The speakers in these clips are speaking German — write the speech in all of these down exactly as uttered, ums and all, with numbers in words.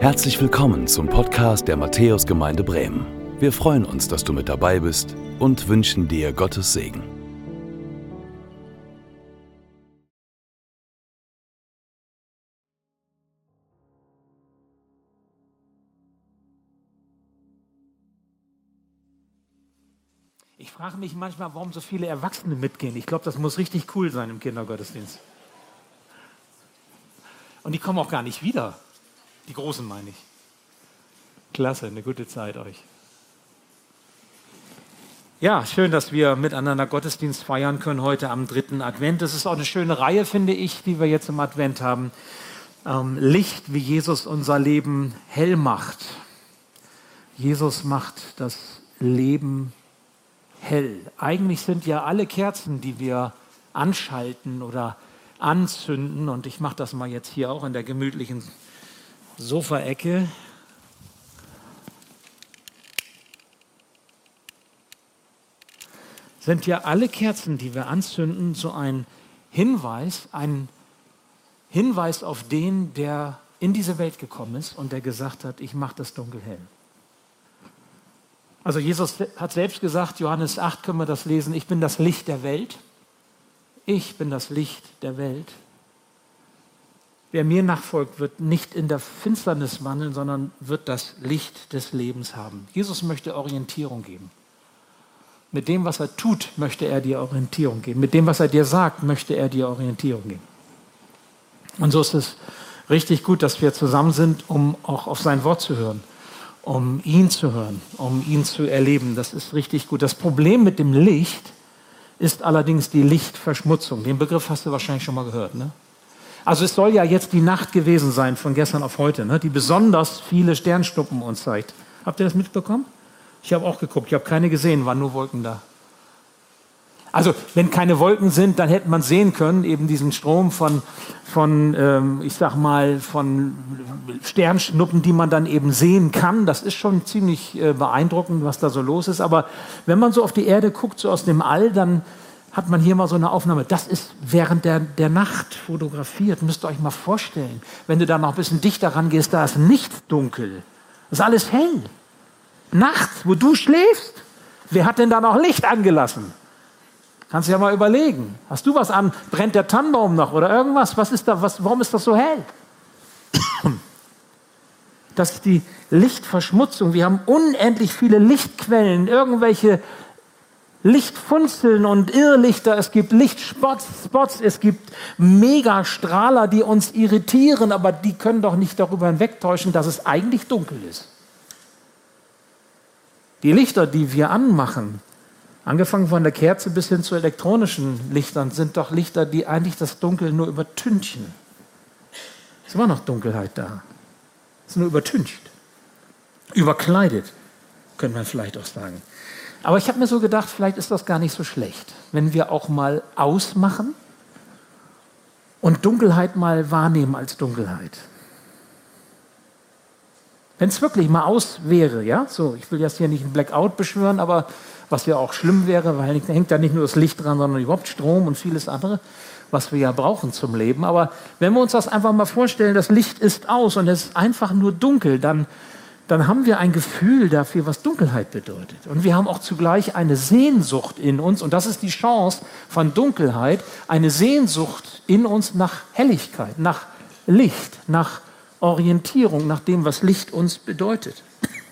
Herzlich willkommen zum Podcast der Matthäusgemeinde Bremen. Wir freuen uns, dass du mit dabei bist und wünschen dir Gottes Segen. Ich frage mich manchmal, warum so viele Erwachsene mitgehen. Ich glaube, das muss richtig cool sein im Kindergottesdienst. Und die kommen auch gar nicht wieder. Die Großen meine ich. Klasse, eine gute Zeit euch. Ja, schön, dass wir miteinander Gottesdienst feiern können heute am dritten Advent. Das ist auch eine schöne Reihe, finde ich, die wir jetzt im Advent haben. Ähm, Licht, wie Jesus unser Leben hell macht. Jesus macht das Leben hell. Eigentlich sind ja alle Kerzen, die wir anschalten oder anzünden, und ich mache das mal jetzt hier auch in der gemütlichen Sofaecke, sind ja alle Kerzen, die wir anzünden, so ein Hinweis, ein Hinweis auf den, der in diese Welt gekommen ist und der gesagt hat, ich mache das Dunkel hell. Also Jesus hat selbst gesagt, Johannes acht können wir das lesen, ich bin das Licht der Welt. Ich bin das Licht der Welt. Wer mir nachfolgt, wird nicht in der Finsternis wandeln, sondern wird das Licht des Lebens haben. Jesus möchte Orientierung geben. Mit dem, was er tut, möchte er dir Orientierung geben. Mit dem, was er dir sagt, möchte er dir Orientierung geben. Und so ist es richtig gut, dass wir zusammen sind, um auch auf sein Wort zu hören, um ihn zu hören, um ihn zu erleben. Das ist richtig gut. Das Problem mit dem Licht ist allerdings die Lichtverschmutzung. Den Begriff hast du wahrscheinlich schon mal gehört, ne? Also es soll ja jetzt die Nacht gewesen sein, von gestern auf heute, ne, die besonders viele Sternschnuppen uns zeigt. Habt ihr das mitbekommen? Ich habe auch geguckt, ich habe keine gesehen, waren nur Wolken da. Also wenn keine Wolken sind, dann hätte man sehen können, eben diesen Strom von, von ähm, ich sag mal, von Sternschnuppen, die man dann eben sehen kann. Das ist schon ziemlich äh, beeindruckend, was da so los ist. Aber wenn man so auf die Erde guckt, so aus dem All, dann hat man hier mal so eine Aufnahme. Das ist während der, der Nacht fotografiert. Müsst ihr euch mal vorstellen. Wenn du da noch ein bisschen dichter rangehst, da ist nichts dunkel. Das ist alles hell. Nachts, wo du schläfst, wer hat denn da noch Licht angelassen? Kannst du ja mal überlegen. Hast du was an? Brennt der Tannenbaum noch oder irgendwas? Was ist da, was, warum ist das so hell? Das ist die Lichtverschmutzung. Wir haben unendlich viele Lichtquellen, irgendwelche Lichtfunzeln und Irrlichter, es gibt Lichtspots, Spots, es gibt Megastrahler, die uns irritieren, aber die können doch nicht darüber hinwegtäuschen, dass es eigentlich dunkel ist. Die Lichter, die wir anmachen, angefangen von der Kerze bis hin zu elektronischen Lichtern, sind doch Lichter, die eigentlich das Dunkel nur übertünchen. Es ist immer noch Dunkelheit da. Es ist nur übertüncht. Überkleidet, könnte man vielleicht auch sagen. Aber ich habe mir so gedacht, vielleicht ist das gar nicht so schlecht, wenn wir auch mal ausmachen und Dunkelheit mal wahrnehmen als Dunkelheit. Wenn es wirklich mal aus wäre, ja, so, ich will jetzt hier nicht einen Blackout beschwören, aber was ja auch schlimm wäre, weil da hängt da nicht nur das Licht dran, sondern überhaupt Strom und vieles andere, was wir ja brauchen zum Leben. Aber wenn wir uns das einfach mal vorstellen, das Licht ist aus und es ist einfach nur dunkel, dann dann haben wir ein Gefühl dafür, was Dunkelheit bedeutet. Und wir haben auch zugleich eine Sehnsucht in uns, und das ist die Chance von Dunkelheit, eine Sehnsucht in uns nach Helligkeit, nach Licht, nach Orientierung, nach dem, was Licht uns bedeutet.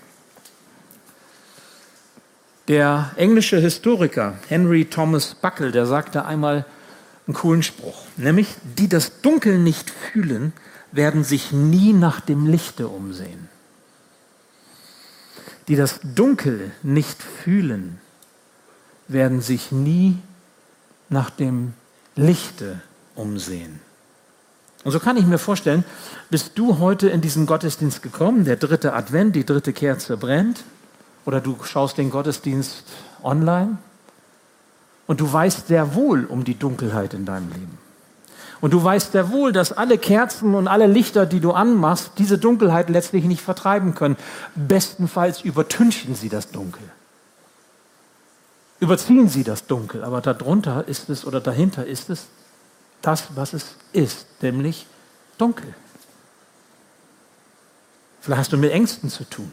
Der englische Historiker Henry Thomas Buckle, der sagte einmal einen coolen Spruch, nämlich, die das Dunkel nicht fühlen, werden sich nie nach dem Lichte umsehen. Die das Dunkel nicht fühlen, werden sich nie nach dem Lichte umsehen. Und so kann ich mir vorstellen, bist du heute in diesen Gottesdienst gekommen, der dritte Advent, die dritte Kerze brennt, oder du schaust den Gottesdienst online und du weißt sehr wohl um die Dunkelheit in deinem Leben. Und du weißt sehr wohl, dass alle Kerzen und alle Lichter, die du anmachst, diese Dunkelheit letztlich nicht vertreiben können. Bestenfalls übertünchen sie das Dunkel. Überziehen sie das Dunkel, aber darunter ist es oder dahinter ist es das, was es ist, nämlich dunkel. Vielleicht hast du mit Ängsten zu tun.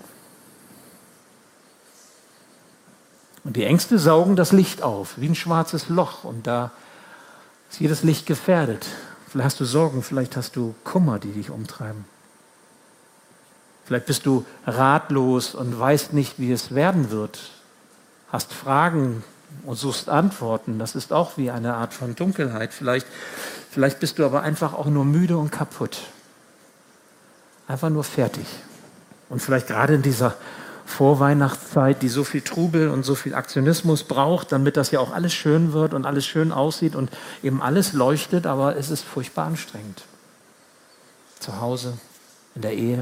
Und die Ängste saugen das Licht auf, wie ein schwarzes Loch. Und da ist jedes Licht gefährdet. Vielleicht hast du Sorgen, vielleicht hast du Kummer, die dich umtreiben. Vielleicht bist du ratlos und weißt nicht, wie es werden wird. Hast Fragen und suchst Antworten. Das ist auch wie eine Art von Dunkelheit. Vielleicht, vielleicht bist du aber einfach auch nur müde und kaputt. Einfach nur fertig. Und vielleicht gerade in dieser Vorweihnachtszeit, die so viel Trubel und so viel Aktionismus braucht, damit das ja auch alles schön wird und alles schön aussieht und eben alles leuchtet, aber es ist furchtbar anstrengend. Zu Hause, in der Ehe,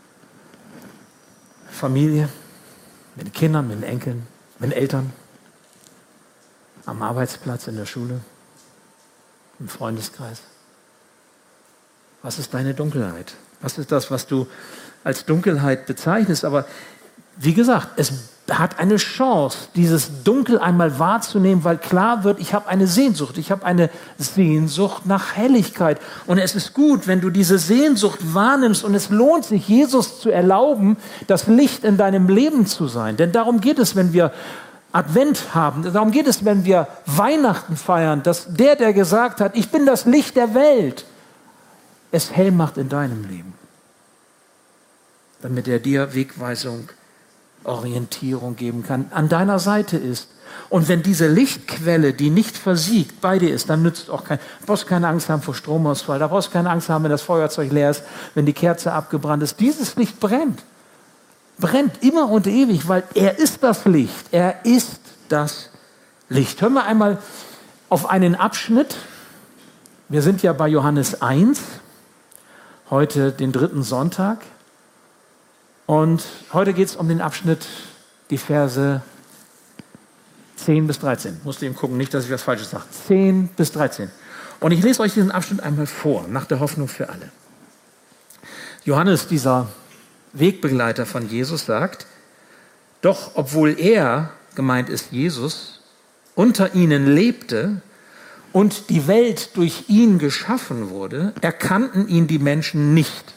Familie, mit den Kindern, mit den Enkeln, mit den Eltern, am Arbeitsplatz, in der Schule, im Freundeskreis. Was ist deine Dunkelheit? Was ist das, was du als Dunkelheit bezeichnest? Aber wie gesagt, es hat eine Chance, dieses Dunkel einmal wahrzunehmen, weil klar wird, ich habe eine Sehnsucht. Ich habe eine Sehnsucht nach Helligkeit. Und es ist gut, wenn du diese Sehnsucht wahrnimmst und es lohnt sich, Jesus zu erlauben, das Licht in deinem Leben zu sein. Denn darum geht es, wenn wir Advent haben. Darum geht es, wenn wir Weihnachten feiern, dass der, der gesagt hat, ich bin das Licht der Welt, es hell macht in deinem Leben. Damit er dir Wegweisung, Orientierung geben kann, an deiner Seite ist. Und wenn diese Lichtquelle, die nicht versiegt, bei dir ist, dann nützt auch kein, du brauchst keine Angst haben vor Stromausfall, da brauchst du keine Angst haben, wenn das Feuerzeug leer ist, wenn die Kerze abgebrannt ist. Dieses Licht brennt. Brennt immer und ewig, weil er ist das Licht. Er ist das Licht. Hören wir einmal auf einen Abschnitt. Wir sind ja bei Johannes eins, heute den dritten Sonntag. Und heute geht es um den Abschnitt, die Verse zehn bis dreizehn. Musst du eben gucken, nicht, dass ich was Falsches sage. zehn bis dreizehn. Und ich lese euch diesen Abschnitt einmal vor, nach der Hoffnung für alle. Johannes, dieser Wegbegleiter von Jesus, sagt, doch obwohl er, gemeint ist Jesus, unter ihnen lebte und die Welt durch ihn geschaffen wurde, erkannten ihn die Menschen nicht.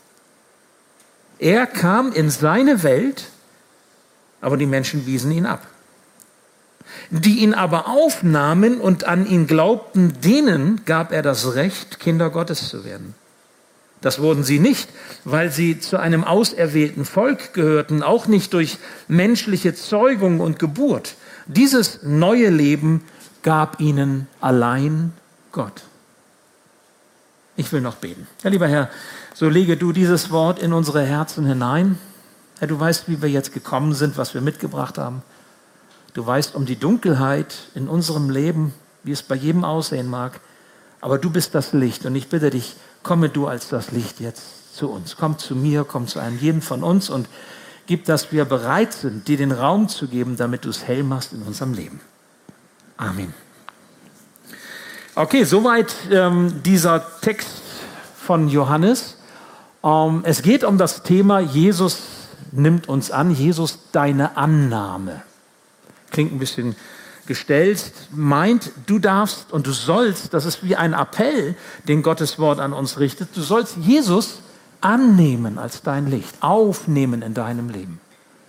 Er kam in seine Welt, aber die Menschen wiesen ihn ab. Die ihn aber aufnahmen und an ihn glaubten, denen gab er das Recht, Kinder Gottes zu werden. Das wurden sie nicht, weil sie zu einem auserwählten Volk gehörten, auch nicht durch menschliche Zeugung und Geburt. Dieses neue Leben gab ihnen allein Gott. Ich will noch beten. Ja, lieber Herr, so lege du dieses Wort in unsere Herzen hinein. Herr, du weißt, wie wir jetzt gekommen sind, was wir mitgebracht haben. Du weißt um die Dunkelheit in unserem Leben, wie es bei jedem aussehen mag. Aber du bist das Licht und ich bitte dich, komme du als das Licht jetzt zu uns. Komm zu mir, komm zu einem jeden von uns und gib, dass wir bereit sind, dir den Raum zu geben, damit du es hell machst in unserem Leben. Amen. Okay, soweit ähm, dieser Text von Johannes. Ähm, es geht um das Thema, Jesus nimmt uns an, Jesus deine Annahme. Klingt ein bisschen gestellt, meint, du darfst und du sollst, das ist wie ein Appell, den Gottes Wort an uns richtet, du sollst Jesus annehmen als dein Licht, aufnehmen in deinem Leben.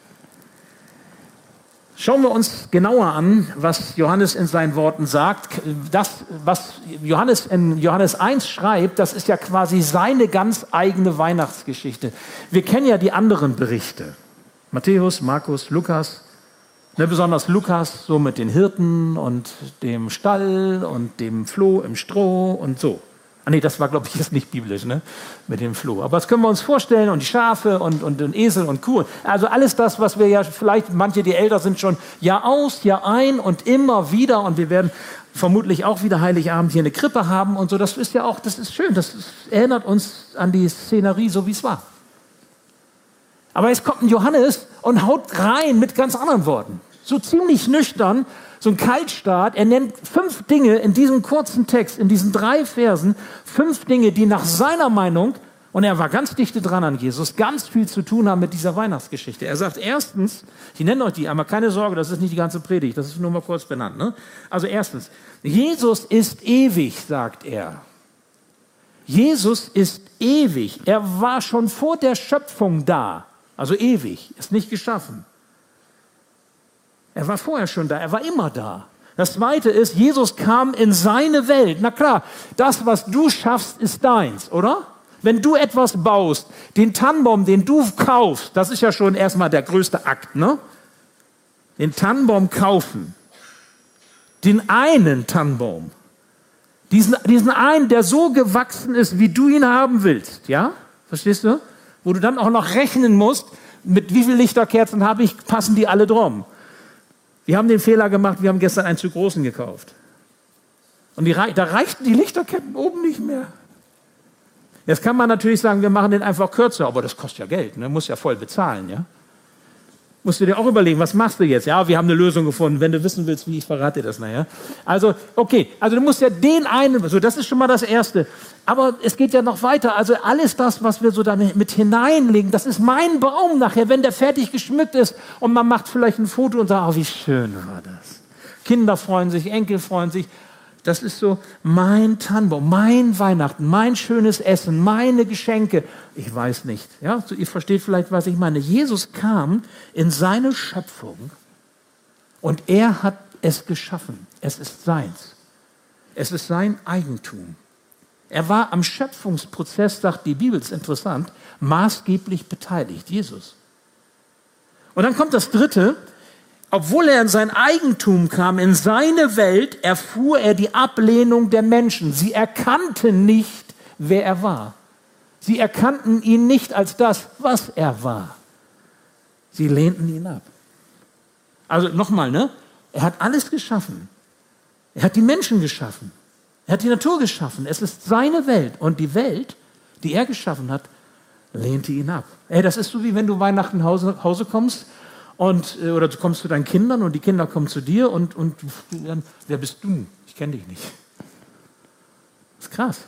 Schauen wir uns genauer an, was Johannes in seinen Worten sagt. Das, was Johannes in Johannes eins schreibt, das ist ja quasi seine ganz eigene Weihnachtsgeschichte. Wir kennen ja die anderen Berichte. Matthäus, Markus, Lukas. Ne, besonders Lukas, so mit den Hirten und dem Stall und dem Floh im Stroh und so. Ah nee, das war, glaube ich, jetzt nicht biblisch, ne? Mit dem Floh. Aber das können wir uns vorstellen und die Schafe und, und den Esel und Kuh. Also alles das, was wir ja vielleicht, manche, die älter sind, schon Jahr aus, Jahr ein und immer wieder. Und wir werden vermutlich auch wieder Heiligabend hier eine Krippe haben und so. Das ist ja auch, das ist schön. Das ist, erinnert uns an die Szenerie, so wie es war. Aber jetzt kommt ein Johannes und haut rein mit ganz anderen Worten. So ziemlich nüchtern, so ein Kaltstart. Er nennt fünf Dinge in diesem kurzen Text, in diesen drei Versen, fünf Dinge, die nach seiner Meinung, und er war ganz dichte dran an Jesus, ganz viel zu tun haben mit dieser Weihnachtsgeschichte. Er sagt erstens, ich nenne euch die einmal, keine Sorge, das ist nicht die ganze Predigt, das ist nur mal kurz benannt. Ne? Also erstens, Jesus ist ewig, sagt er. Jesus ist ewig. Er war schon vor der Schöpfung da. Also ewig, ist nicht geschaffen. Er war vorher schon da, er war immer da. Das Zweite ist, Jesus kam in seine Welt. Na klar, das, was du schaffst, ist deins, oder? Wenn du etwas baust, den Tannenbaum, den du kaufst, das ist ja schon erstmal der größte Akt, ne? Den Tannenbaum kaufen. Den einen Tannenbaum. Diesen, diesen einen, der so gewachsen ist, wie du ihn haben willst, ja? Verstehst du? Wo du dann auch noch rechnen musst, mit wie vielen Lichterkerzen habe ich, passen die alle drum. Wir haben den Fehler gemacht, wir haben gestern einen zu großen gekauft. Und die, da reichten die Lichterketten oben nicht mehr. Jetzt kann man natürlich sagen, wir machen den einfach kürzer, aber das kostet ja Geld, ne? Muss ja voll bezahlen, ja? Musst du dir auch überlegen, was machst du jetzt? Ja, wir haben eine Lösung gefunden. Wenn du wissen willst, wie, ich verrate dir das nachher. Also, okay, also du musst ja den einen, so, das ist schon mal das Erste. Aber es geht ja noch weiter. Also alles das, was wir so da mit hineinlegen, das ist mein Baum nachher, wenn der fertig geschmückt ist und man macht vielleicht ein Foto und sagt, oh, wie schön war das. Kinder freuen sich, Enkel freuen sich. Das ist so mein Tannenbaum, mein Weihnachten, mein schönes Essen, meine Geschenke. Ich weiß nicht. Ja? So, ihr versteht vielleicht, was ich meine. Jesus kam in seine Schöpfung und er hat es geschaffen. Es ist seins. Es ist sein Eigentum. Er war am Schöpfungsprozess, sagt die Bibel, ist interessant, maßgeblich beteiligt, Jesus. Und dann kommt das Dritte. Obwohl er in sein Eigentum kam, in seine Welt, erfuhr er die Ablehnung der Menschen. Sie erkannten nicht, wer er war. Sie erkannten ihn nicht als das, was er war. Sie lehnten ihn ab. Also nochmal, ne? Er hat alles geschaffen. Er hat die Menschen geschaffen. Er hat die Natur geschaffen. Es ist seine Welt. Und die Welt, die er geschaffen hat, lehnte ihn ab. Ey, das ist so, wie wenn du Weihnachten nach Hause, Hause kommst. Und, oder du kommst zu deinen Kindern und die Kinder kommen zu dir und, und dann, wer bist du? Ich kenne dich nicht. Das ist krass.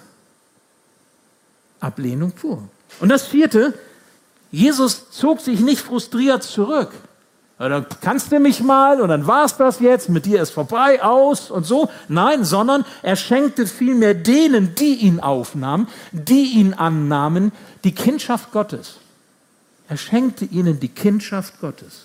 Ablehnung pur. Und das Vierte, Jesus zog sich nicht frustriert zurück. Ja, dann kannst du mich mal und dann war es das jetzt, mit dir ist vorbei, aus und so. Nein, sondern er schenkte vielmehr denen, die ihn aufnahmen, die ihn annahmen, die Kindschaft Gottes. Er schenkte ihnen die Kindschaft Gottes.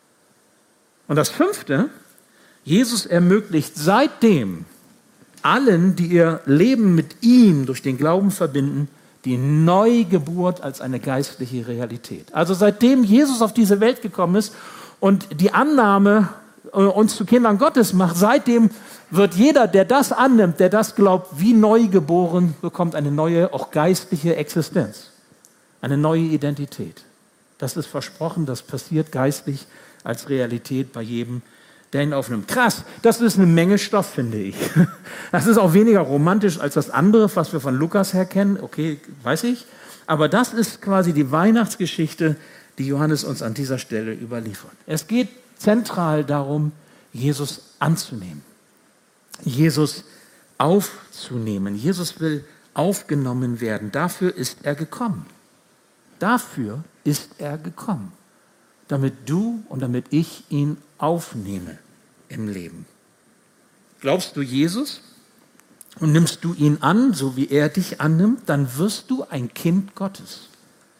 Und das Fünfte, Jesus ermöglicht seitdem allen, die ihr Leben mit ihm durch den Glauben verbinden, die Neugeburt als eine geistliche Realität. Also seitdem Jesus auf diese Welt gekommen ist und die Annahme uns zu Kindern Gottes macht, seitdem wird jeder, der das annimmt, der das glaubt, wie neugeboren, bekommt eine neue, auch geistliche Existenz, eine neue Identität. Das ist versprochen, das passiert geistlich als Realität bei jedem, der ihn aufnimmt. Krass, das ist eine Menge Stoff, finde ich. Das ist auch weniger romantisch als das andere, was wir von Lukas her kennen. Okay, weiß ich. Aber das ist quasi die Weihnachtsgeschichte, die Johannes uns an dieser Stelle überliefert. Es geht zentral darum, Jesus anzunehmen. Jesus aufzunehmen. Jesus will aufgenommen werden. Dafür ist er gekommen. Dafür ist er gekommen. Damit du und damit ich ihn aufnehme im Leben. Glaubst du Jesus und nimmst du ihn an, so wie er dich annimmt, dann wirst du ein Kind Gottes.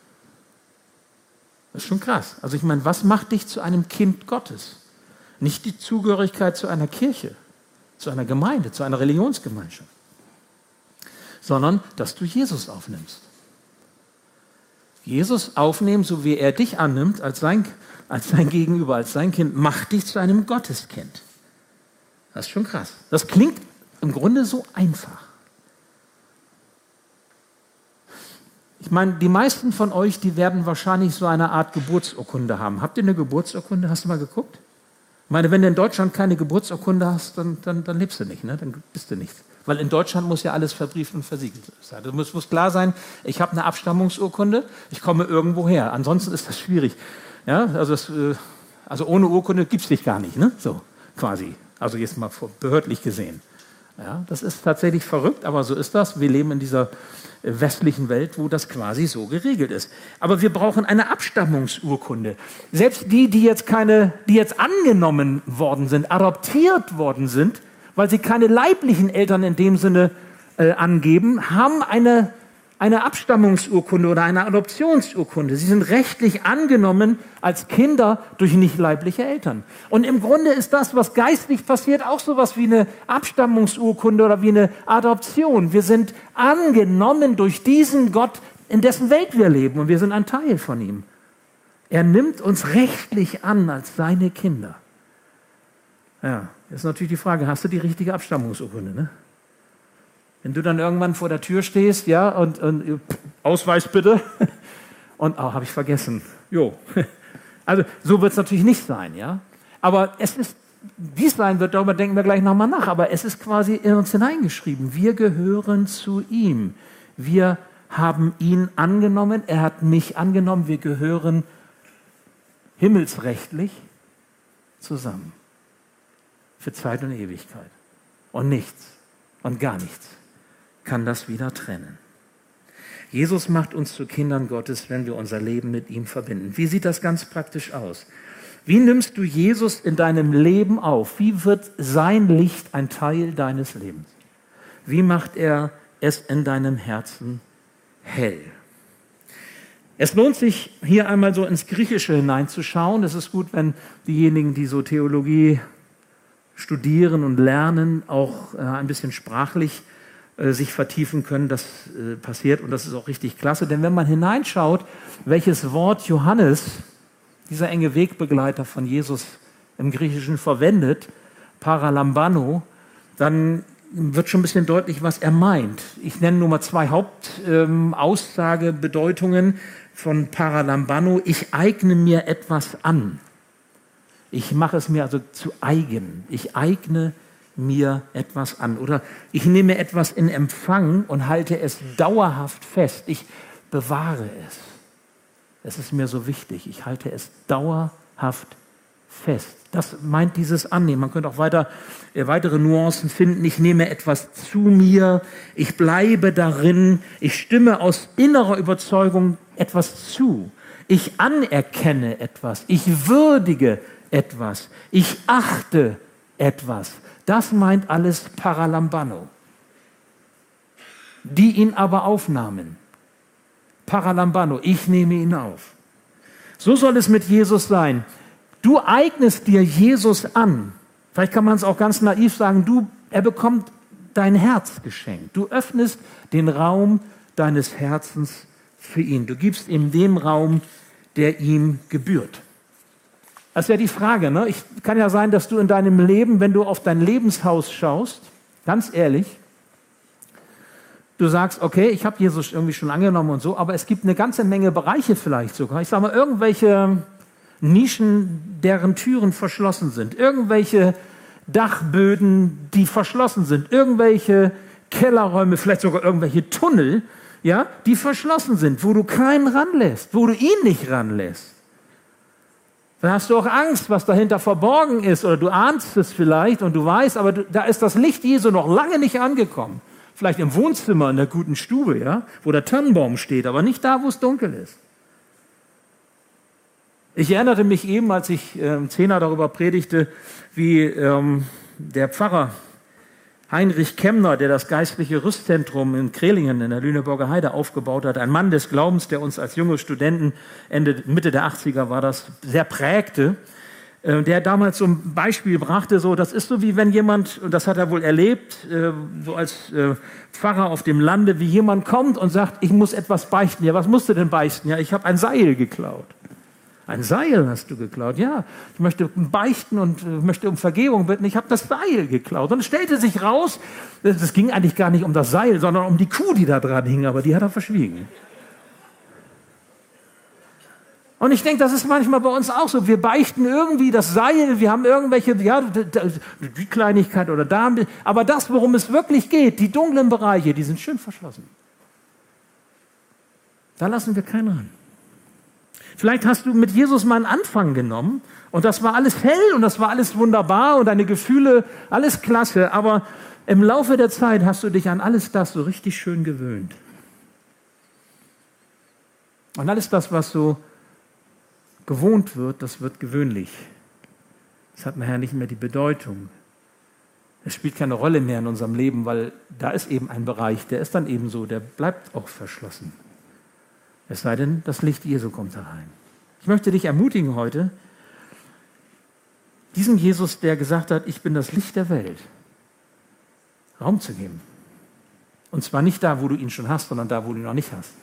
Das ist schon krass. Also ich meine, was macht dich zu einem Kind Gottes? Nicht die Zugehörigkeit zu einer Kirche, zu einer Gemeinde, zu einer Religionsgemeinschaft, sondern dass du Jesus aufnimmst. Jesus aufnehmen, so wie er dich annimmt, als sein, als sein Gegenüber, als sein Kind, macht dich zu einem Gotteskind. Das ist schon krass. Das klingt im Grunde so einfach. Ich meine, die meisten von euch, die werden wahrscheinlich so eine Art Geburtsurkunde haben. Habt ihr eine Geburtsurkunde? Hast du mal geguckt? Ich meine, wenn du in Deutschland keine Geburtsurkunde hast, dann, dann, dann lebst du nicht, ne? Dann bist du nicht. Weil in Deutschland muss ja alles verbrieft und versiegelt sein. Es muss, muss klar sein, ich habe eine Abstammungsurkunde, ich komme irgendwo her. Ansonsten ist das schwierig. Ja, also, das, also ohne Urkunde gibt es dich gar nicht, ne? So quasi. Also jetzt mal behördlich gesehen. Ja, das ist tatsächlich verrückt, aber so ist das. Wir leben in dieser westlichen Welt, wo das quasi so geregelt ist. Aber wir brauchen eine Abstammungsurkunde. Selbst die, die jetzt keine, die jetzt angenommen worden sind, adoptiert worden sind, weil sie keine leiblichen Eltern in dem Sinne äh, angeben, haben eine eine Abstammungsurkunde oder eine Adoptionsurkunde. Sie sind rechtlich angenommen als Kinder durch nicht leibliche Eltern. Und im Grunde ist das, was geistlich passiert, auch sowas wie eine Abstammungsurkunde oder wie eine Adoption. Wir sind angenommen durch diesen Gott, in dessen Welt wir leben, und wir sind ein Teil von ihm. Er nimmt uns rechtlich an als seine Kinder. Ja, jetzt ist natürlich die Frage, hast du die richtige Abstammungsurkunde, ne? Wenn du dann irgendwann vor der Tür stehst, ja, und, und Ausweis bitte, und, oh, habe ich vergessen. Jo. Also, so wird es natürlich nicht sein, ja. Aber es ist, wie es sein wird, darüber denken wir gleich nochmal nach, aber es ist quasi in uns hineingeschrieben. Wir gehören zu ihm. Wir haben ihn angenommen, er hat mich angenommen, wir gehören himmelsrechtlich zusammen. Für Zeit und Ewigkeit. Und nichts und gar nichts kann das wieder trennen. Jesus macht uns zu Kindern Gottes, wenn wir unser Leben mit ihm verbinden. Wie sieht das ganz praktisch aus? Wie nimmst du Jesus in deinem Leben auf? Wie wird sein Licht ein Teil deines Lebens? Wie macht er es in deinem Herzen hell? Es lohnt sich, hier einmal so ins Griechische hineinzuschauen. Es ist gut, wenn diejenigen, die so Theologie studieren und lernen, auch äh, ein bisschen sprachlich äh, sich vertiefen können. Das äh, passiert und das ist auch richtig klasse. Denn wenn man hineinschaut, welches Wort Johannes, dieser enge Wegbegleiter von Jesus, im Griechischen verwendet, Paralambano, dann wird schon ein bisschen deutlich, was er meint. Ich nenne nur mal zwei Hauptaussagebedeutungen ähm, von Paralambano. Ich eigne mir etwas an. Ich mache es mir also zu eigen. Ich eigne mir etwas an. Oder ich nehme etwas in Empfang und halte es dauerhaft fest. Ich bewahre es. Es ist mir so wichtig. Ich halte es dauerhaft fest. Das meint dieses Annehmen. Man könnte auch weiter, äh, weitere Nuancen finden. Ich nehme etwas zu mir. Ich bleibe darin. Ich stimme aus innerer Überzeugung etwas zu. Ich anerkenne etwas. Ich würdige etwas. Ich achte etwas. Das meint alles Paralambano. Die ihn aber aufnahmen. Paralambano, ich nehme ihn auf. So soll es mit Jesus sein. Du eignest dir Jesus an. Vielleicht kann man es auch ganz naiv sagen, du, er bekommt dein Herz geschenkt. Du öffnest den Raum deines Herzens für ihn. Du gibst ihm den Raum, der ihm gebührt. Das ist ja die Frage, ne? Ich kann ja sein, dass du in deinem Leben, wenn du auf dein Lebenshaus schaust, ganz ehrlich, du sagst, okay, ich habe Jesus irgendwie schon angenommen und so, aber es gibt eine ganze Menge Bereiche vielleicht sogar. Ich sage mal, irgendwelche Nischen, deren Türen verschlossen sind, irgendwelche Dachböden, die verschlossen sind, irgendwelche Kellerräume, vielleicht sogar irgendwelche Tunnel, ja, die verschlossen sind, wo du keinen ranlässt, wo du ihn nicht ranlässt. Dann hast du auch Angst, was dahinter verborgen ist, oder du ahnst es vielleicht und du weißt, aber du, da ist das Licht Jesu noch lange nicht angekommen. Vielleicht im Wohnzimmer, in der guten Stube, ja, wo der Tannenbaum steht, aber nicht da, wo es dunkel ist. Ich erinnerte mich eben, als ich äh, im Zehner darüber predigte, wie ähm, der Pfarrer Heinrich Kemmner, der das geistliche Rüstzentrum in Krehlingen in der Lüneburger Heide aufgebaut hat, ein Mann des Glaubens, der uns als junge Studenten Ende, Mitte der achtziger war das, sehr prägte, äh, der damals so ein Beispiel brachte, so, das ist so wie wenn jemand, und das hat er wohl erlebt, äh, so als äh, Pfarrer auf dem Lande, wie jemand kommt und sagt, ich muss etwas beichten. Ja, was musst du denn beichten? Ja, ich habe ein Seil geklaut. Ein Seil hast du geklaut, ja. Ich möchte beichten und äh, möchte um Vergebung bitten. Ich habe das Seil geklaut. Und es stellte sich raus, es ging eigentlich gar nicht um das Seil, sondern um die Kuh, die da dran hing, aber die hat er verschwiegen. Und ich denke, das ist manchmal bei uns auch so. Wir beichten irgendwie das Seil, wir haben irgendwelche, ja, die Kleinigkeit oder da, aber das, worum es wirklich geht, die dunklen Bereiche, die sind schön verschlossen. Da lassen wir keinen ran. Vielleicht hast du mit Jesus mal einen Anfang genommen und das war alles hell und das war alles wunderbar und deine Gefühle, alles klasse, aber im Laufe der Zeit hast du dich an alles das so richtig schön gewöhnt. Und alles das, was so gewohnt wird, das wird gewöhnlich. Es hat nachher nicht mehr die Bedeutung. Es spielt keine Rolle mehr in unserem Leben, weil da ist eben ein Bereich, der ist dann eben so, der bleibt auch verschlossen. Es sei denn, das Licht Jesu kommt da rein. Ich möchte dich ermutigen heute, diesem Jesus, der gesagt hat, ich bin das Licht der Welt, Raum zu geben. Und zwar nicht da, wo du ihn schon hast, sondern da, wo du ihn noch nicht hast.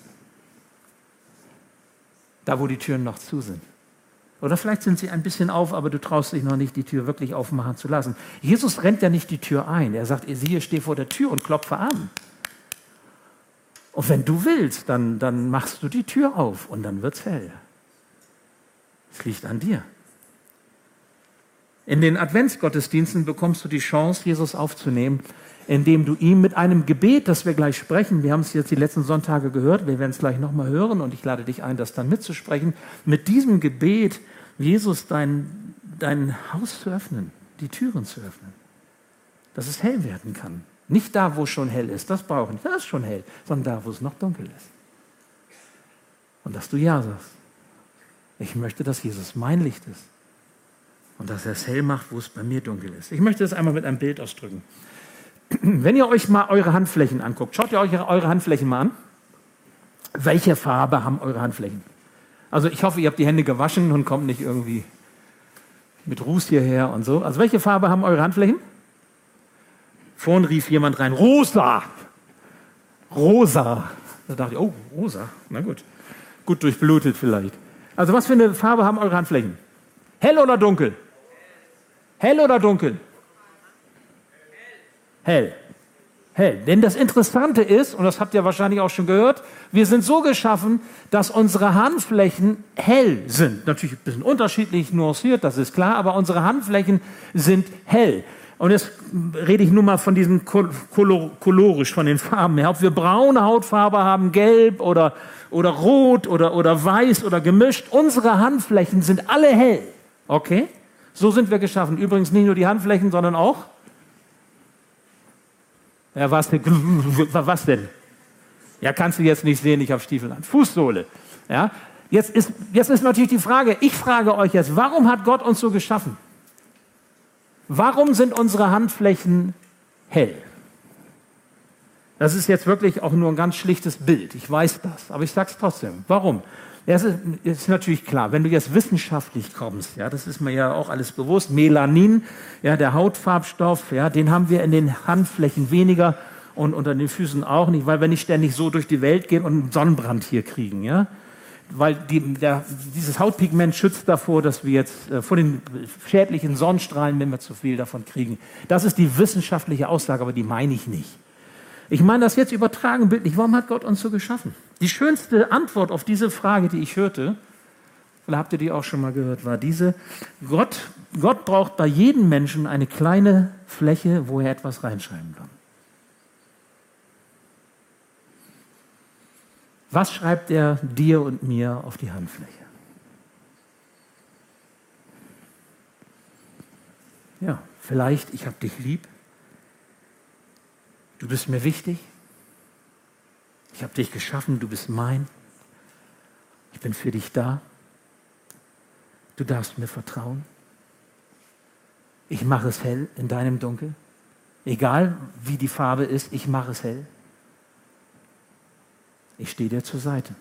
Da, wo die Türen noch zu sind. Oder vielleicht sind sie ein bisschen auf, aber du traust dich noch nicht, die Tür wirklich aufmachen zu lassen. Jesus rennt ja nicht die Tür ein. Er sagt, siehe, steh vor der Tür und klopfe an. Und wenn du willst, dann, dann machst du die Tür auf und dann wird's hell. Es liegt an dir. In den Adventsgottesdiensten bekommst du die Chance, Jesus aufzunehmen, indem du ihm mit einem Gebet, das wir gleich sprechen, wir haben es jetzt die letzten Sonntage gehört, wir werden es gleich nochmal hören und ich lade dich ein, das dann mitzusprechen, mit diesem Gebet Jesus dein, dein Haus zu öffnen, die Türen zu öffnen, dass es hell werden kann. Nicht da, wo es schon hell ist, das brauche ich nicht, da ist schon hell, sondern da, wo es noch dunkel ist. Und dass du ja sagst, ich möchte, dass Jesus mein Licht ist und dass er es hell macht, wo es bei mir dunkel ist. Ich möchte das einmal mit einem Bild ausdrücken. Wenn ihr euch mal eure Handflächen anguckt, schaut ihr euch eure Handflächen mal an. Welche Farbe haben eure Handflächen? Also ich hoffe, ihr habt die Hände gewaschen und kommt nicht irgendwie mit Ruß hierher und so. Also welche Farbe haben eure Handflächen? Vorhin rief jemand rein, rosa. Rosa. Da dachte ich, oh, rosa. Na gut. Gut durchblutet vielleicht. Also was für eine Farbe haben eure Handflächen? Hell oder dunkel? Hell oder dunkel? Hell. Hell. Denn das Interessante ist, und das habt ihr wahrscheinlich auch schon gehört, wir sind so geschaffen, dass unsere Handflächen hell sind. Natürlich ein bisschen unterschiedlich nuanciert, das ist klar, aber unsere Handflächen sind hell. Und jetzt rede ich nur mal von diesem Kolor, kolorisch, von den Farben her. Ob wir braune Hautfarbe haben, gelb oder, oder rot oder, oder weiß oder gemischt, unsere Handflächen sind alle hell. Okay? So sind wir geschaffen. Übrigens nicht nur die Handflächen, sondern auch Ja, was denn? Was denn? Ja, kannst du jetzt nicht sehen, ich habe Stiefel an. Fußsohle. Ja? Jetzt ist, jetzt ist natürlich die Frage, ich frage euch jetzt, warum hat Gott uns so geschaffen? Warum sind unsere Handflächen hell? Das ist jetzt wirklich auch nur ein ganz schlichtes Bild. Ich weiß das, aber ich sage es trotzdem. Warum? Es ist, ist natürlich klar, wenn du jetzt wissenschaftlich kommst, ja, das ist mir ja auch alles bewusst, Melanin, ja, der Hautfarbstoff, ja, den haben wir in den Handflächen weniger und unter den Füßen auch nicht, weil wir nicht ständig so durch die Welt gehen und einen Sonnenbrand hier kriegen, ja. Weil die, der, dieses Hautpigment schützt davor, dass wir jetzt äh, vor den schädlichen Sonnenstrahlen, wenn wir zu viel davon kriegen. Das ist die wissenschaftliche Aussage, aber die meine ich nicht. Ich meine das jetzt übertragen bildlich. Warum hat Gott uns so geschaffen? Die schönste Antwort auf diese Frage, die ich hörte, vielleicht habt ihr die auch schon mal gehört, war diese: Gott, Gott braucht bei jedem Menschen eine kleine Fläche, wo er etwas reinschreiben kann. Was schreibt er dir und mir auf die Handfläche? Ja, vielleicht, ich habe dich lieb. Du bist mir wichtig. Ich habe dich geschaffen, du bist mein. Ich bin für dich da. Du darfst mir vertrauen. Ich mache es hell in deinem Dunkel. Egal, wie die Farbe ist, ich mache es hell. Ich stehe dir zur Seite.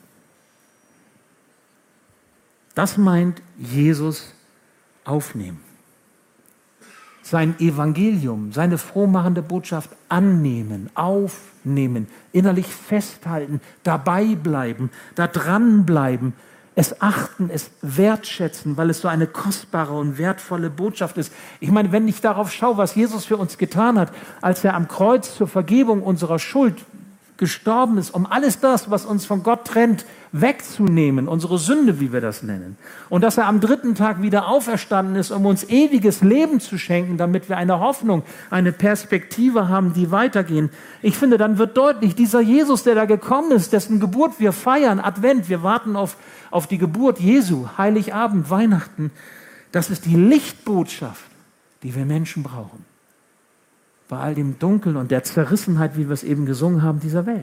Das meint Jesus aufnehmen. Sein Evangelium, seine frohmachende Botschaft annehmen, aufnehmen, innerlich festhalten, dabei bleiben, da dranbleiben, es achten, es wertschätzen, weil es so eine kostbare und wertvolle Botschaft ist. Ich meine, wenn ich darauf schaue, was Jesus für uns getan hat, als er am Kreuz zur Vergebung unserer Schuld gestorben ist, um alles das, was uns von Gott trennt, wegzunehmen, unsere Sünde, wie wir das nennen. Und dass er am dritten Tag wieder auferstanden ist, um uns ewiges Leben zu schenken, damit wir eine Hoffnung, eine Perspektive haben, die weitergehen. Ich finde, dann wird deutlich, dieser Jesus, der da gekommen ist, dessen Geburt wir feiern, Advent, wir warten auf, auf die Geburt Jesu, Heiligabend, Weihnachten, das ist die Lichtbotschaft, die wir Menschen brauchen. Bei all dem Dunkeln und der Zerrissenheit, wie wir es eben gesungen haben, dieser Welt.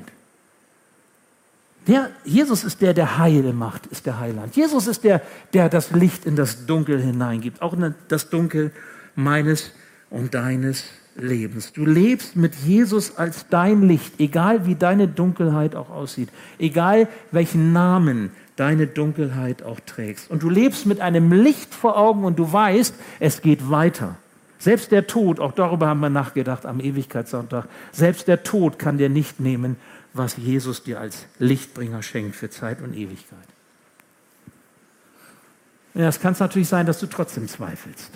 Der, Jesus ist der, der Heil macht, ist der Heiland. Jesus ist der, der das Licht in das Dunkel hineingibt, auch in das Dunkel meines und deines Lebens. Du lebst mit Jesus als dein Licht, egal wie deine Dunkelheit auch aussieht, egal welchen Namen deine Dunkelheit auch trägst. Und du lebst mit einem Licht vor Augen und du weißt, es geht weiter. Selbst der Tod, auch darüber haben wir nachgedacht am Ewigkeitssonntag, selbst der Tod kann dir nicht nehmen, was Jesus dir als Lichtbringer schenkt für Zeit und Ewigkeit. Ja, es kann natürlich sein, dass du trotzdem zweifelst.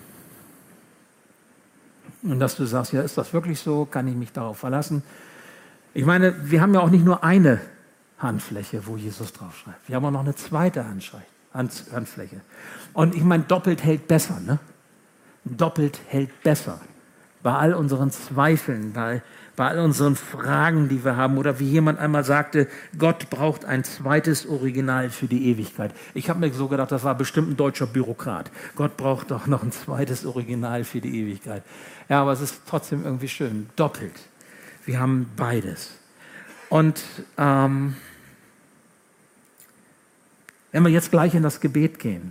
Und dass du sagst, ja, ist das wirklich so? Kann ich mich darauf verlassen? Ich meine, wir haben ja auch nicht nur eine Handfläche, wo Jesus draufschreibt. Wir haben auch noch eine zweite Hand, Handfläche. Und ich meine, doppelt hält besser, ne? Doppelt hält besser. Bei all unseren Zweifeln, bei, bei all unseren Fragen, die wir haben. Oder wie jemand einmal sagte, Gott braucht ein zweites Original für die Ewigkeit. Ich habe mir so gedacht, das war bestimmt ein deutscher Bürokrat. Gott braucht doch noch ein zweites Original für die Ewigkeit. Ja, aber es ist trotzdem irgendwie schön. Doppelt. Wir haben beides. Und ähm, wenn wir jetzt gleich in das Gebet gehen,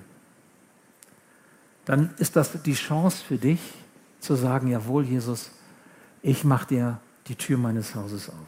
dann ist das die Chance für dich, zu sagen, jawohl, Jesus, ich mache dir die Tür meines Hauses auf.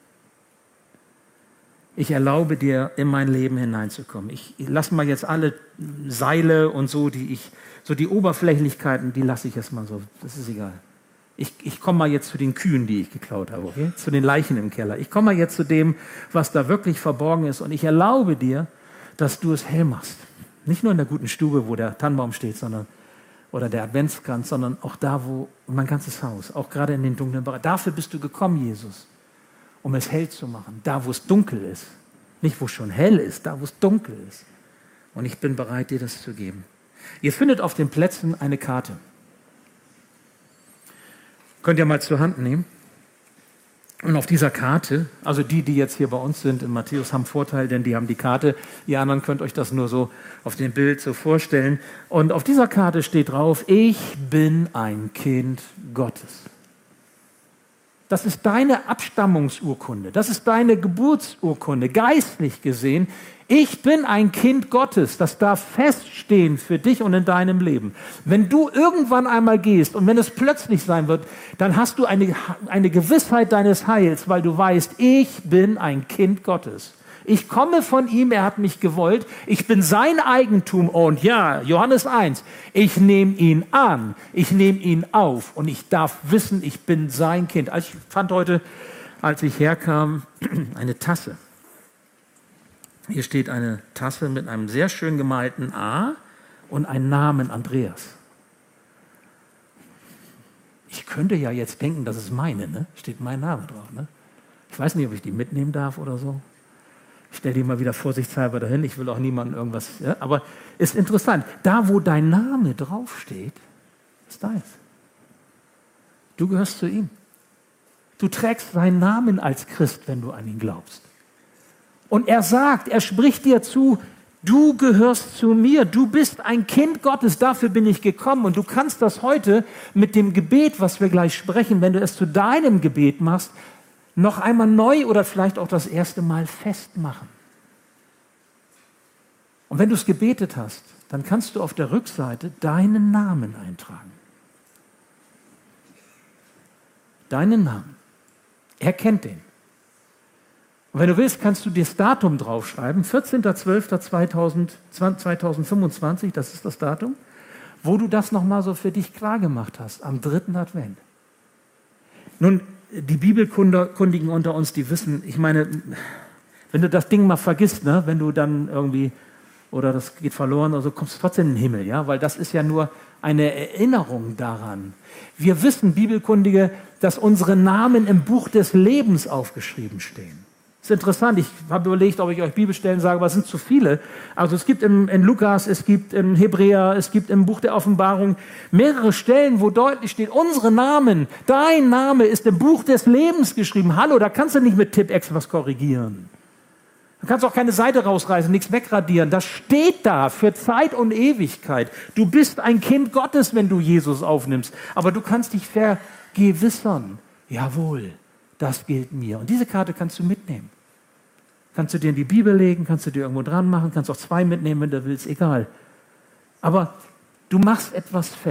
Ich erlaube dir, in mein Leben hineinzukommen. Ich, ich lasse mal jetzt alle Seile und so, die ich, so die Oberflächlichkeiten, die lasse ich jetzt mal so. Das ist egal. Ich, ich komme mal jetzt zu den Kühen, die ich geklaut habe, okay? Zu den Leichen im Keller. Ich komme mal jetzt zu dem, was da wirklich verborgen ist. Und ich erlaube dir, dass du es hell machst. Nicht nur in der guten Stube, wo der Tannenbaum steht, sondern oder der Adventskranz, sondern auch da, wo mein ganzes Haus, auch gerade in den dunklen Bereich. Dafür bist du gekommen, Jesus, um es hell zu machen. Da, wo es dunkel ist. Nicht, wo es schon hell ist, da, wo es dunkel ist. Und ich bin bereit, dir das zu geben. Ihr findet auf den Plätzen eine Karte. Könnt ihr mal zur Hand nehmen. Und auf dieser Karte, also die, die jetzt hier bei uns sind in Matthäus, haben Vorteil, denn die haben die Karte. Ihr anderen könnt euch das nur so auf dem Bild so vorstellen. Und auf dieser Karte steht drauf, ich bin ein Kind Gottes. Das ist deine Abstammungsurkunde, das ist deine Geburtsurkunde, geistlich gesehen. Ich bin ein Kind Gottes, das darf feststehen für dich und in deinem Leben. Wenn du irgendwann einmal gehst und wenn es plötzlich sein wird, dann hast du eine, eine Gewissheit deines Heils, weil du weißt, ich bin ein Kind Gottes. Ich komme von ihm, er hat mich gewollt, ich bin sein Eigentum und ja, Johannes eins, ich nehme ihn an, ich nehme ihn auf und ich darf wissen, ich bin sein Kind. Ich fand heute, als ich herkam, eine Tasse. Hier steht eine Tasse mit einem sehr schön gemalten A und einem Namen Andreas. Ich könnte ja jetzt denken, das ist meine, ne? Steht mein Name drauf. Ne? Ich weiß nicht, ob ich die mitnehmen darf oder so. Ich stelle die mal wieder vorsichtshalber dahin. Ich will auch niemandem irgendwas. Ja? Aber ist interessant. Da, wo dein Name draufsteht, ist deins. Du gehörst zu ihm. Du trägst seinen Namen als Christ, wenn du an ihn glaubst. Und er sagt, er spricht dir zu, du gehörst zu mir, du bist ein Kind Gottes, dafür bin ich gekommen. Und du kannst das heute mit dem Gebet, was wir gleich sprechen, wenn du es zu deinem Gebet machst, noch einmal neu oder vielleicht auch das erste Mal festmachen. Und wenn du es gebetet hast, dann kannst du auf der Rückseite deinen Namen eintragen. Deinen Namen. Er kennt den. Und wenn du willst, kannst du das Datum draufschreiben, vierzehnter zwölfter zweitausendfünfundzwanzig, das ist das Datum, wo du das nochmal so für dich klar gemacht hast, am dritten Advent. Nun, die Bibelkundigen unter uns, die wissen, ich meine, wenn du das Ding mal vergisst, ne, wenn du dann irgendwie, oder das geht verloren, also kommst du trotzdem in den Himmel, ja, weil das ist ja nur eine Erinnerung daran. Wir wissen, Bibelkundige, dass unsere Namen im Buch des Lebens aufgeschrieben stehen. Das ist interessant, ich habe überlegt, ob ich euch Bibelstellen sage, aber es sind zu viele. Also es gibt im, in Lukas, es gibt im Hebräer, es gibt im Buch der Offenbarung mehrere Stellen, wo deutlich steht, unsere Namen, dein Name ist im Buch des Lebens geschrieben. Hallo, da kannst du nicht mit Tipp-Ex was korrigieren. Du kannst auch keine Seite rausreißen, nichts wegradieren. Das steht da für Zeit und Ewigkeit. Du bist ein Kind Gottes, wenn du Jesus aufnimmst. Aber du kannst dich vergewissern. Jawohl. Das gilt mir. Und diese Karte kannst du mitnehmen. Kannst du dir in die Bibel legen, kannst du dir irgendwo dran machen, kannst auch zwei mitnehmen, wenn du willst, egal. Aber du machst etwas fest.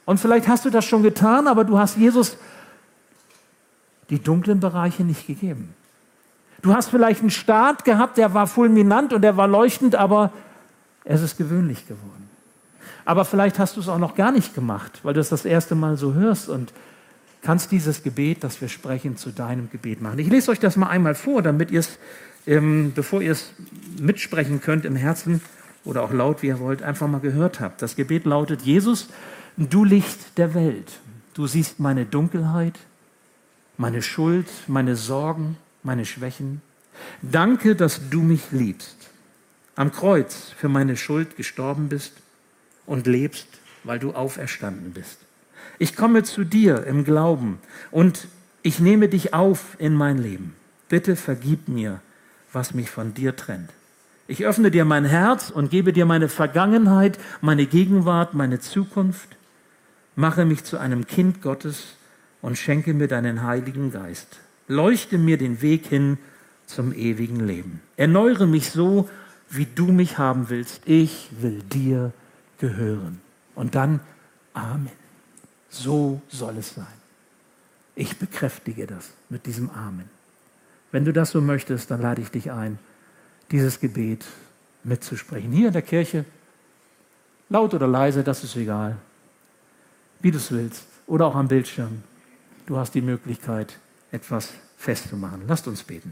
Und vielleicht hast du das schon getan, aber du hast Jesus die dunklen Bereiche nicht gegeben. Du hast vielleicht einen Start gehabt, der war fulminant und der war leuchtend, aber es ist gewöhnlich geworden. Aber vielleicht hast du es auch noch gar nicht gemacht, weil du es das erste Mal so hörst und kannst dieses Gebet, das wir sprechen, zu deinem Gebet machen. Ich lese euch das mal einmal vor, damit ihr es, ähm, bevor ihr es mitsprechen könnt im Herzen oder auch laut, wie ihr wollt, einfach mal gehört habt. Das Gebet lautet: Jesus, du Licht der Welt, du siehst meine Dunkelheit, meine Schuld, meine Sorgen, meine Schwächen. Danke, dass du mich liebst, am Kreuz für meine Schuld gestorben bist und lebst, weil du auferstanden bist. Ich komme zu dir im Glauben und ich nehme dich auf in mein Leben. Bitte vergib mir, was mich von dir trennt. Ich öffne dir mein Herz und gebe dir meine Vergangenheit, meine Gegenwart, meine Zukunft. Mache mich zu einem Kind Gottes und schenke mir deinen Heiligen Geist. Leuchte mir den Weg hin zum ewigen Leben. Erneuere mich so, wie du mich haben willst. Ich will dir gehören. Und dann Amen. So soll es sein. Ich bekräftige das mit diesem Amen. Wenn du das so möchtest, dann lade ich dich ein, dieses Gebet mitzusprechen. Hier in der Kirche, laut oder leise, das ist egal. Wie du es willst. Oder auch am Bildschirm. Du hast die Möglichkeit, etwas festzumachen. Lasst uns beten.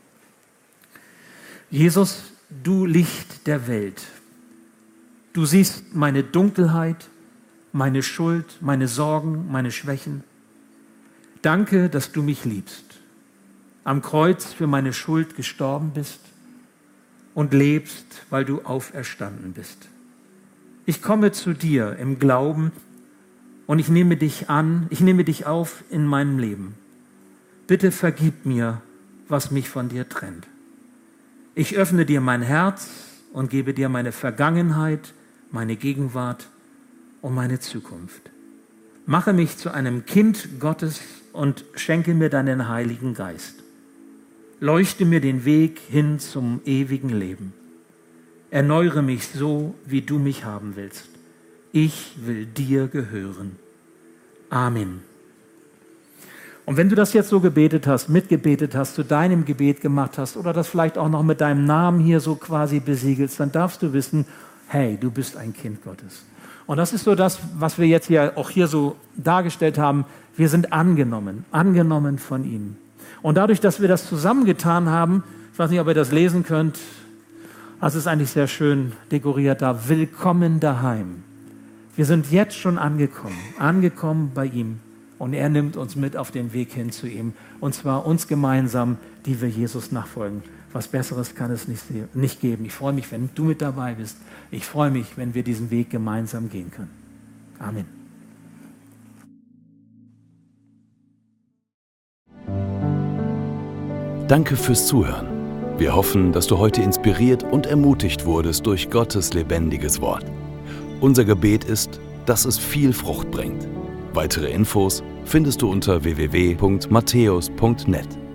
Jesus, du Licht der Welt. Du siehst meine Dunkelheit, meine Schuld, meine Sorgen, meine Schwächen. Danke, dass du mich liebst, am Kreuz für meine Schuld gestorben bist und lebst, weil du auferstanden bist. Ich komme zu dir im Glauben und ich nehme dich an, ich nehme dich auf in meinem Leben. Bitte vergib mir, was mich von dir trennt. Ich öffne dir mein Herz und gebe dir meine Vergangenheit, meine Gegenwart und meine Zukunft. Mache mich zu einem Kind Gottes und schenke mir deinen Heiligen Geist. Leuchte mir den Weg hin zum ewigen Leben. Erneuere mich so, wie du mich haben willst. Ich will dir gehören. Amen. Und wenn du das jetzt so gebetet hast, mitgebetet hast, zu deinem Gebet gemacht hast oder das vielleicht auch noch mit deinem Namen hier so quasi besiegelst, dann darfst du wissen, hey, du bist ein Kind Gottes. Und das ist so das, was wir jetzt hier auch hier so dargestellt haben. Wir sind angenommen, angenommen von ihm. Und dadurch, dass wir das zusammengetan haben, ich weiß nicht, ob ihr das lesen könnt, das ist eigentlich sehr schön dekoriert da, willkommen daheim. Wir sind jetzt schon angekommen, angekommen bei ihm. Und er nimmt uns mit auf den Weg hin zu ihm. Und zwar uns gemeinsam, die wir Jesus nachfolgen. Was Besseres kann es nicht, nicht geben. Ich freue mich, wenn du mit dabei bist. Ich freue mich, wenn wir diesen Weg gemeinsam gehen können. Amen. Danke fürs Zuhören. Wir hoffen, dass du heute inspiriert und ermutigt wurdest durch Gottes lebendiges Wort. Unser Gebet ist, dass es viel Frucht bringt. Weitere Infos findest du unter w w w punkt matthäus punkt net.